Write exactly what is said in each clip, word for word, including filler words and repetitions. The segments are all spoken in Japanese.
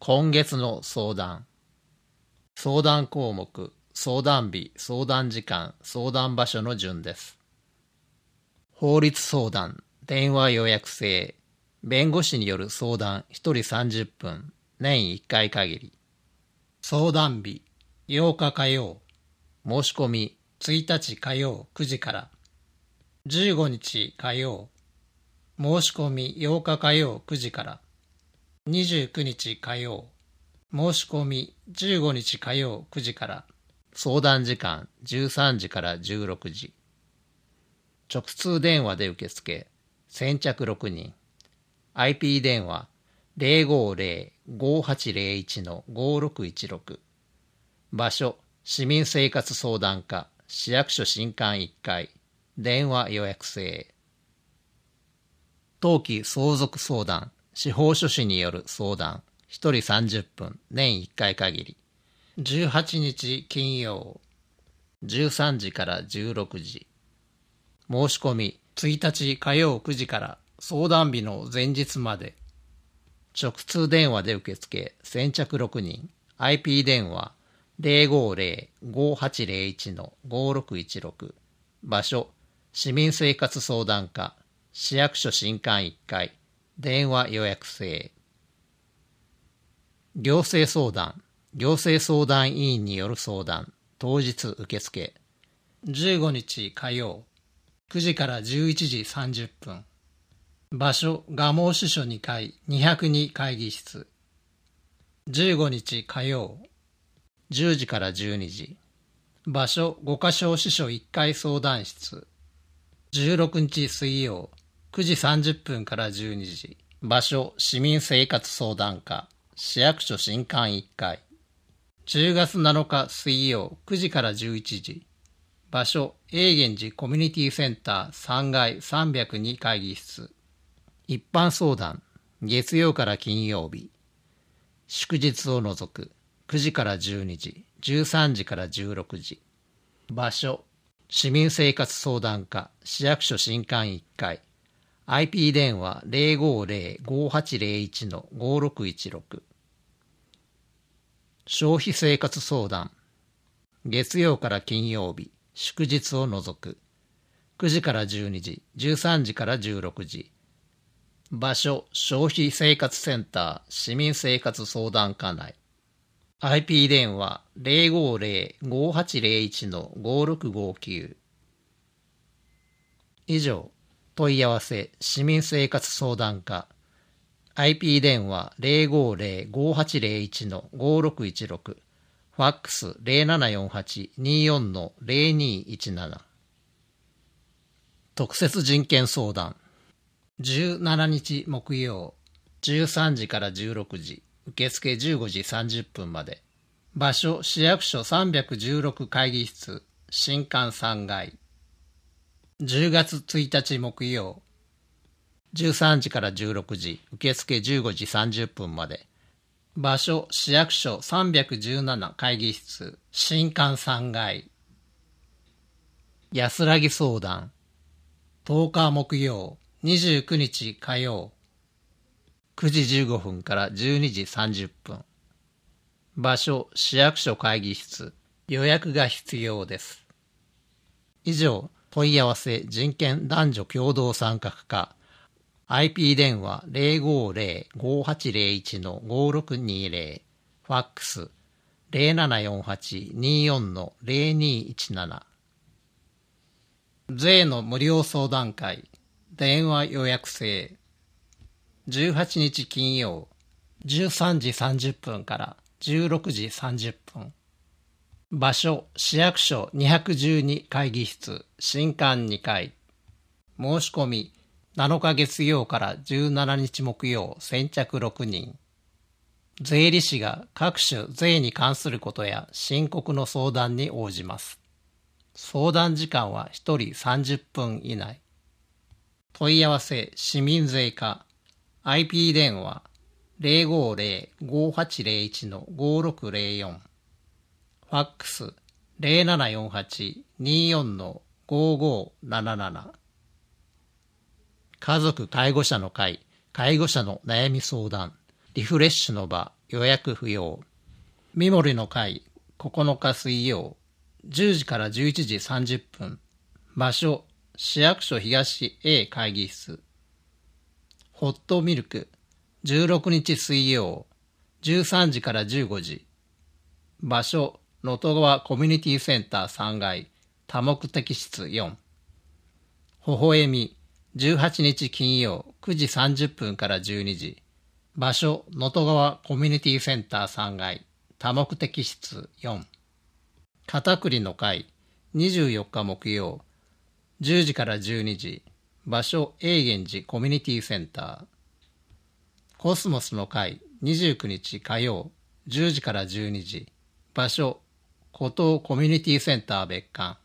今月の相談。相談項目、相談日、相談時間、相談場所の順です。法律相談、電話予約制、弁護士による相談ひとりさんじゅっぷん、年いっかい限り。相談日、ようか火曜、申し込みついたち火曜くじから。じゅうごにち火曜、申し込みようか火曜くじから。にじゅうくにち火曜、申し込みじゅうごにち火曜くじから。相談時間じゅうさんじからじゅうろくじ。直通電話で受付、先着ろくにん。アイピー 電話 ゼロごゼロ ごはちゼロいち ごろくいちろく。場所、市民生活相談課、市役所新館いっかい、電話予約制。登記相続相談、司法書士による相談、ひとりさんじゅっぷん、年いっかい限り。じゅうはちにち金曜、じゅうさんじからじゅうろくじ。申し込みついたち火曜くじから相談日の前日まで。直通電話で受付、先着ろくにん。アイピー 電話ゼロごゼロ ごはちゼロいち ごろくいちろく。場所、市民生活相談課、市役所新館いっかい、電話予約制。行政相談、行政相談委員による相談、当日受付。じゅうごにち火曜、くじからじゅういちじさんじゅっぷん。場所、蒲生支所にかいにひゃくに会議室。じゅうごにち火曜、じゅうじからじゅうにじ。場所、五箇荘支所いっかい相談室。じゅうろくにち水曜、くじさんじゅっぷんからじゅうにじ。場所、市民生活相談課、市役所新館いっかい。じゅうがつなのか水曜、くじからじゅういちじ。場所、永源寺コミュニティセンターさんがいさんびゃくに会議室。一般相談、月曜から金曜日。祝日を除く、くじからじゅうにじ、じゅうさんじからじゅうろくじ。場所、市民生活相談課、市役所新館いっかい。アイピー 電話ゼロごゼロ ごはちゼロいち ごろくいちろく。消費生活相談、月曜から金曜日、祝日を除く、くじからじゅうにじ、じゅうさんじからじゅうろくじ。場所、消費生活センター、市民生活相談課内。アイピー 電話ゼロごゼロ ごはちゼロいち ごろくごきゅう。以上、問い合わせ、市民生活相談課。アイピー 電話ゼロごゼロ ごはちゼロいち ごろくいちろく。ファックス ゼロななよんはち にーよん ゼロにいちなな。特設人権相談。じゅうしちにち木曜、じゅうさんじからじゅうろくじ。受付じゅうごじさんじゅっぷんまで。場所、市役所さんびゃくじゅうろく会議室、新館さんがい。じゅうがつついたち木曜、じゅうさんじからじゅうろくじ。受付じゅうごじさんじゅっぷんまで。場所、市役所さんびゃくじゅうなな会議室、新館さんがい。安らぎ相談。とおか木曜、にじゅうくにち火曜、くじじゅうごふんからじゅうにじさんじゅっぷん。場所、市役所会議室。予約が必要です。以上、問い合わせ人権男女共同参画課。アイピー 電話ゼロごゼロ ごはちゼロいち ごろくにゼロ。ファックスゼロななよんはち にーよん ゼロにいちなな。税の無料相談会。電話予約制。じゅうはちにち金曜、じゅうさんじさんじゅっぷんからじゅうろくじさんじゅっぷん。場所、市役所にひゃくじゅうに会議室、新館にかい。申し込み、なのか月曜からじゅうしちにち木曜、先着ろくにん。税理士が各種税に関することや申告の相談に応じます。相談時間はひとりさんじゅっぷん以内。問い合わせ、市民税課。アイピー 電話ゼロごゼロ ごはちゼロいち ごろくゼロよん。ファックスゼロななよんはち にーよん ごごなななな。家族介護者の会、介護者の悩み相談、リフレッシュの場、 予約不要。三森の会ここのか水曜じゅうじからじゅういちじさんじゅっぷん。場所市役所東 A 会議室。ホットミルクじゅうろくにち水曜じゅうさんじからじゅうごじ。場所能登川コミュニティセンターさんがい多目的室よん。微笑みじゅうはちにち金曜くじさんじゅっぷんからじゅうにじ。場所能登川コミュニティセンターさんがい多目的室よん。片栗の会にじゅうよっか木曜じゅうじからじゅうにじ。場所永源寺コミュニティセンター。コスモスの会にじゅうくにち火曜じゅうじからじゅうにじ。場所湖東コミュニティセンター別館。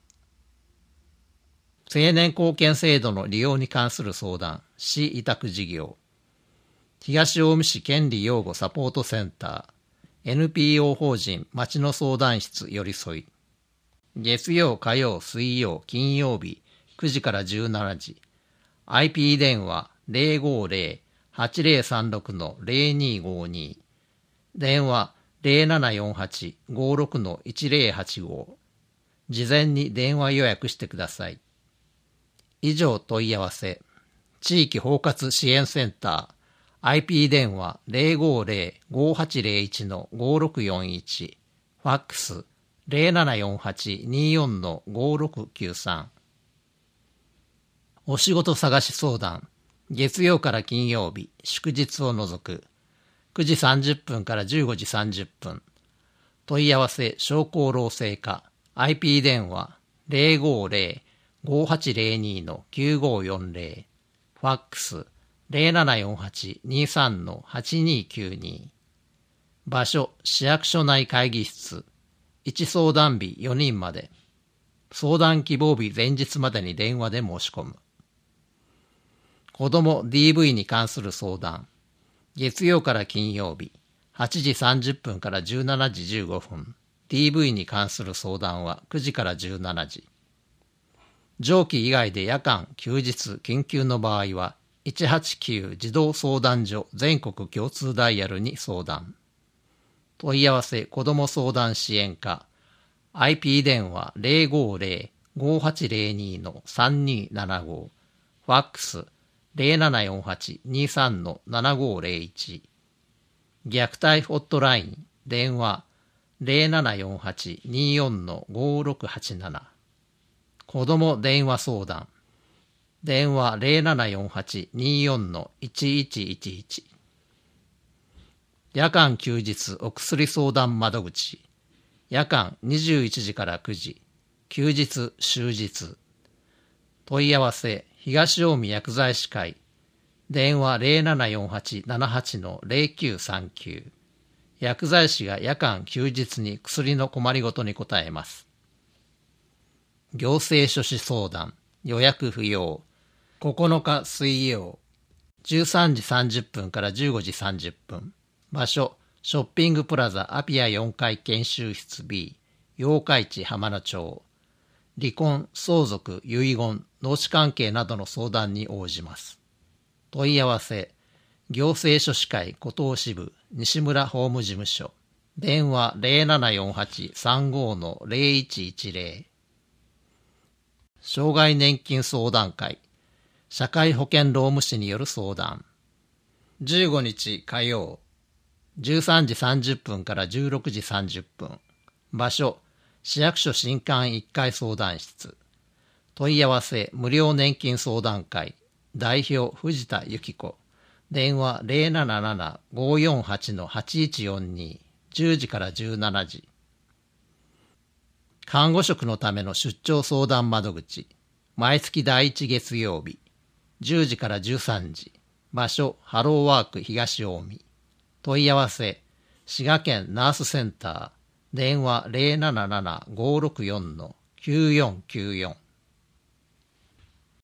青年貢献制度の利用に関する相談、市委託事業。東近江市権利擁護サポートセンター、エヌピーオー 法人町の相談室寄り添い。月曜、火曜、水曜、金曜日くじからじゅうしちじ。アイピー 電話 ゼロごゼロ はちゼロさんろく ゼロにごに。電話ゼロななよんはち ごろく いちゼロはちご。事前に電話予約してください。以上問い合わせ。地域包括支援センター。アイピー 電話 ゼロごゼロ ごはちゼロいち ごろくよんいち。ファックス ゼロななよんはち によん ごろくきゅうさん。お仕事探し相談。月曜から金曜日、祝日を除く。くじさんじゅっぷんからじゅうごじさんじゅっぷん。問い合わせ商工労政課。アイピー 電話 ゼロごゼロ ごはちゼロに きゅうごよんゼロ。ファックスゼロななよんはち にさん はちにきゅうに。場所市役所内会議室。いち相談日よにんまで。相談希望日前日までに電話で申し込む。子ども ディーブイ に関する相談。月曜から金曜日はちじさんじゅっぷんからじゅうしちじじゅうごふん。ディーブイ に関する相談はくじからじゅうしちじ。上記以外で夜間、休日、緊急の場合はいちはちきゅう児童相談所全国共通ダイヤルに相談。問い合わせ子ども相談支援課。アイピー 電話 ゼロごゼロ ごはちゼロに さんにななご。ファックスゼロななよんはち にさん ななごゼロいち。虐待ホットライン電話ゼロななよんはち によん ごろくはちなな。子ども電話相談。電話ゼロななよんはち によん いちいちいちいち。夜間休日お薬相談窓口。夜間にじゅういちじからくじ。休日終日。問い合わせ東近江薬剤師会。電話ゼロななよんはち ななはち ゼロきゅうさんきゅう。薬剤師が夜間休日に薬の困りごとに答えます。行政書士相談予約不要。ここのか水曜じゅうさんじさんじゅっぷんからじゅうごじさんじゅっぷん。場所ショッピングプラザアピアよんかい研修室 B 八日市浜野町。離婚、相続、遺言、農地関係などの相談に応じます。問い合わせ行政書士会湖東支部西村法務事務所。電話ゼロななよんはち さんご ゼロいちいちゼロ。障害年金相談会社会保険労務士による相談。じゅうごにち火曜じゅうさんじさんじゅっぷんからじゅうろくじさんじゅっぷん。場所市役所新館いっかい相談室。問い合わせ無料年金相談会代表藤田由紀子。電話ゼロなななな ごよんはち はちいちよんに。じゅうじからじゅうしちじ。看護職のための出張相談窓口。毎月第一月曜日じゅうじからじゅうさんじ。場所ハローワーク東近江。問い合わせ滋賀県ナースセンター。電話ゼロなななな ごろくよん きゅうよんきゅうよん。